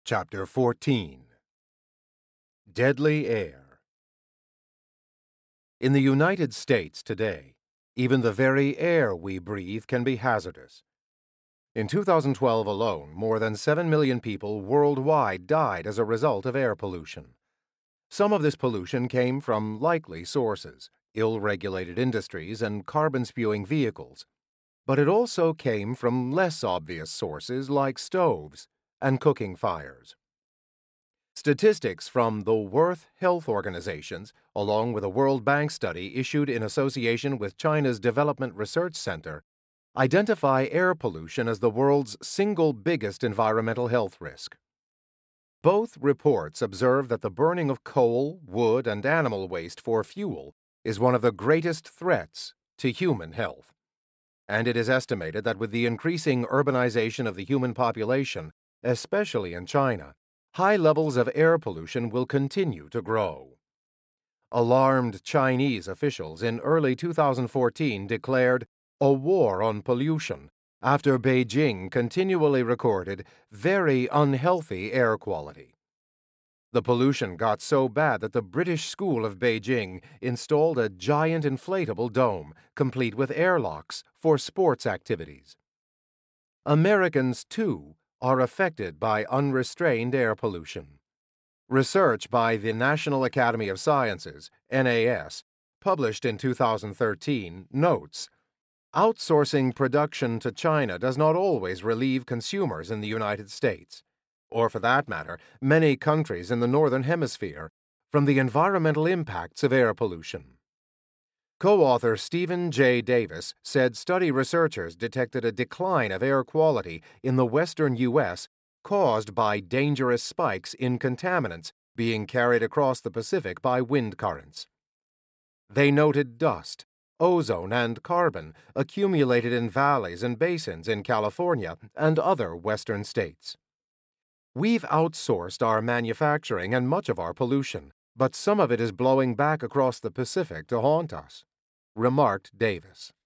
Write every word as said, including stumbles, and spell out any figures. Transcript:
Chapter fourteen. Deadly Air. In the United States today, even the very air we breathe can be hazardous. In two thousand twelve alone, more than seven million people worldwide died as a result of air pollution. Some of this pollution came from likely sources, ill-regulated industries and carbon-spewing vehicles, but it also came from less obvious sources like stoves and cooking fires. Statistics from the World Health Organizations, along with a World Bank study issued in association with China's Development Research Center, identify air pollution as the world's single biggest environmental health risk. Both reports observe that the burning of coal, wood, and animal waste for fuel is one of the greatest threats to human health. And it is estimated that with the increasing urbanization of the human population, especially in China, high levels of air pollution will continue to grow. Alarmed Chinese officials in early two thousand fourteen declared a war on pollution after Beijing continually recorded very unhealthy air quality. The pollution got so bad that the British School of Beijing installed a giant inflatable dome, complete with airlocks, for sports activities. Americans, too, are affected by unrestrained air pollution. Research by the National Academy of Sciences, N A S, published in two thousand thirteen, notes, outsourcing production to China does not always relieve consumers in the United States, or for that matter, many countries in the Northern Hemisphere, from the environmental impacts of air pollution. Co-author Stephen J. Davis said study researchers detected a decline of air quality in the western U S caused by dangerous spikes in contaminants being carried across the Pacific by wind currents. They noted dust, ozone, and carbon accumulated in valleys and basins in California and other western states. We've outsourced our manufacturing and much of our pollution, but some of it is blowing back across the Pacific to haunt us, remarked Davis.